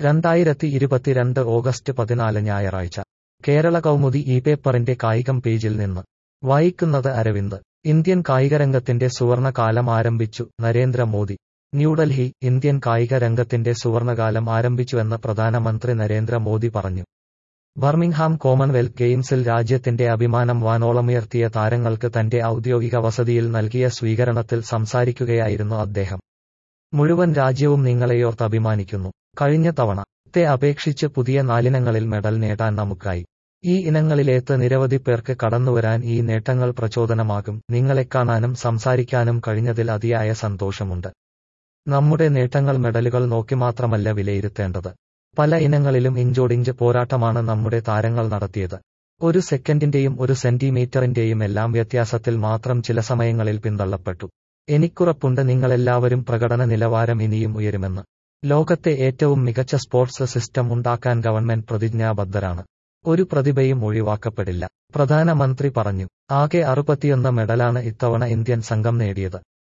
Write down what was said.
2022 August 14 ഞായറാഴ്ച കേരള കൗമുദി ഈ പേപ്പറിന്റെ കായികം പേജിൽ നിന്ന് വായിക്കുന്നത് അരവിന്ദ്. ഇന്ത്യൻ കായികരംഗത്തിന്റെ സുവർണ കാലം ആരംഭിച്ചു, നരേന്ദ്രമോദി. ന്യൂഡൽഹി: ഇന്ത്യൻ കായിക രംഗത്തിന്റെ സുവർണകാലം ആരംഭിച്ചുവെന്ന് പ്രധാനമന്ത്രി നരേന്ദ്ര മോദി പറഞ്ഞു. ബർമിംഗ്ഹാം കോമൺവെൽത്ത് ഗെയിംസിൽ രാജ്യത്തിന്റെ അഭിമാനം വാനോളമുയർത്തിയ താരങ്ങൾക്ക് തന്റെ ഔദ്യോഗിക വസതിയിൽ നൽകിയ സ്വീകരണത്തിൽ സംസാരിക്കുകയായിരുന്നു അദ്ദേഹം. മുഴുവൻ രാജ്യവും നിങ്ങളെയോർത്ത് അഭിമാനിക്കുന്നു. കഴിഞ്ഞ തവണത്തെ അപേക്ഷിച്ച് പുതിയ 4 ഇനങ്ങളിൽ മെഡൽ നേടാൻ നമുക്കായി. ഈ ഇനങ്ങളിലേത്ത് നിരവധി പേർക്ക് കടന്നുവരാൻ ഈ നേട്ടങ്ങൾ പ്രചോദനമാകും. നിങ്ങളെ കാണാനും സംസാരിക്കാനും കഴിഞ്ഞതിൽ അതിയായ സന്തോഷമുണ്ട്. നമ്മുടെ നേട്ടങ്ങൾ മെഡലുകൾ നോക്കി മാത്രമല്ല വിലയിരുത്തേണ്ടത്. പല ഇനങ്ങളിലും ഇഞ്ചോടിഞ്ച് പോരാട്ടമാണ് നമ്മുടെ താരങ്ങൾ നടത്തിയത്. 1 സെക്കൻഡിന്റെയും 1 സെന്റിമീറ്ററിന്റെയും എല്ലാം വ്യത്യാസത്തിൽ മാത്രം ചില സമയങ്ങളിൽ പിന്തള്ളപ്പെട്ടു. എനിക്കുറപ്പുണ്ട് നിങ്ങളെല്ലാവരും പ്രകടന നിലവാരം ഇനിയും ഉയരുമെന്ന്. ലോകത്തെ ഏറ്റവും മികച്ച സ്പോർട്സ് സിസ്റ്റം ഉണ്ടാക്കാൻ ഗവൺമെന്റ് പ്രതിജ്ഞാബദ്ധരാണ്. ഒരു പ്രതിഭയും ഒഴിവാക്കപ്പെടില്ല, പ്രധാനമന്ത്രി പറഞ്ഞു. ആകെ 61 മെഡലാണ് ഇത്തവണ ഇന്ത്യൻ സംഘം നേടിയത്.